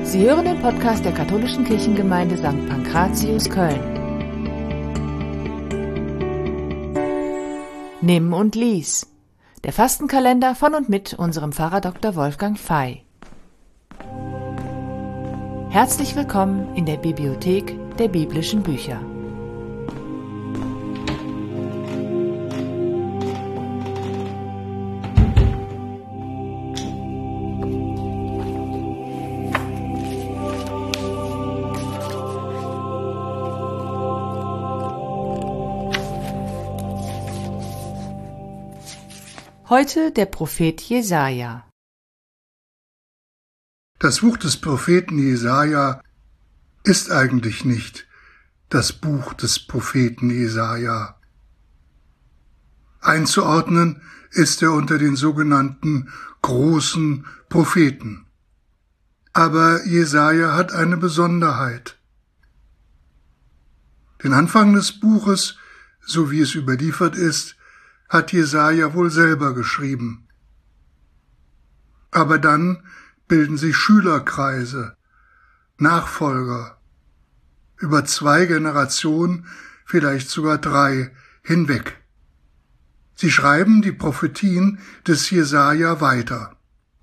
Sie hören den Podcast der Katholischen Kirchengemeinde St. Pankratius Köln. Nimm und lies. Der Fastenkalender von und mit unserem Pfarrer Dr. Wolfgang Fey. Herzlich willkommen in der Bibliothek der biblischen Bücher. Heute der Prophet Jesaja. Das Buch des Propheten Jesaja ist eigentlich nicht das Buch des Propheten Jesaja. Einzuordnen ist er unter den sogenannten großen Propheten. Aber Jesaja hat eine Besonderheit. Den Anfang des Buches, so wie es überliefert ist, hat Jesaja wohl selber geschrieben. Aber dann bilden sich Schülerkreise, Nachfolger, über 2 Generationen, vielleicht sogar 3, hinweg. Sie schreiben die Prophetien des Jesaja weiter.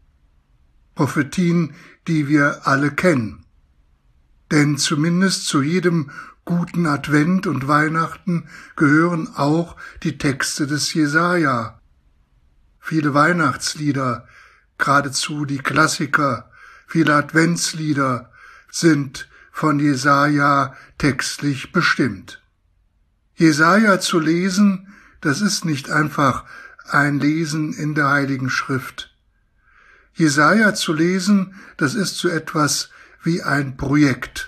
Prophetien, die wir alle kennen. Denn zumindest zu jedem guten Advent und Weihnachten gehören auch die Texte des Jesaja. Viele Weihnachtslieder, geradezu die Klassiker, viele Adventslieder sind von Jesaja textlich bestimmt. Jesaja zu lesen, das ist nicht einfach ein Lesen in der Heiligen Schrift. Jesaja zu lesen, das ist so etwas wie ein Projekt.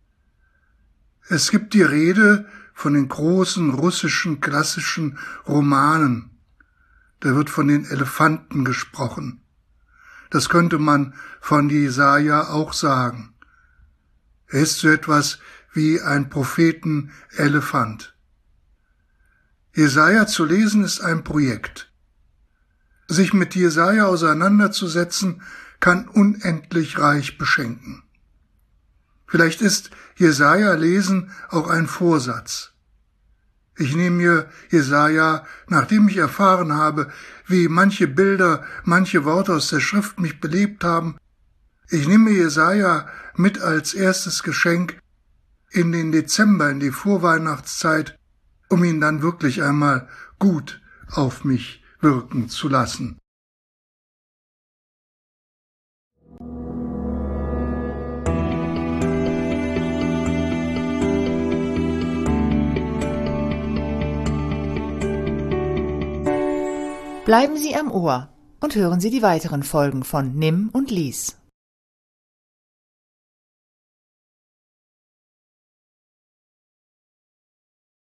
Es gibt die Rede von den großen russischen klassischen Romanen. Da wird von den Elefanten gesprochen. Das könnte man von Jesaja auch sagen. Er ist so etwas wie ein Prophetenelefant. Jesaja zu lesen ist ein Projekt. Sich mit Jesaja auseinanderzusetzen, kann unendlich reich beschenken. Vielleicht ist Jesaja lesen auch ein Vorsatz. Ich nehme mir Jesaja, nachdem ich erfahren habe, wie manche Bilder, manche Worte aus der Schrift mich belebt haben, ich nehme mir Jesaja mit als erstes Geschenk in den Dezember, in die Vorweihnachtszeit, um ihn dann wirklich einmal gut auf mich wirken zu lassen. Bleiben Sie am Ohr und hören Sie die weiteren Folgen von Nimm und lies.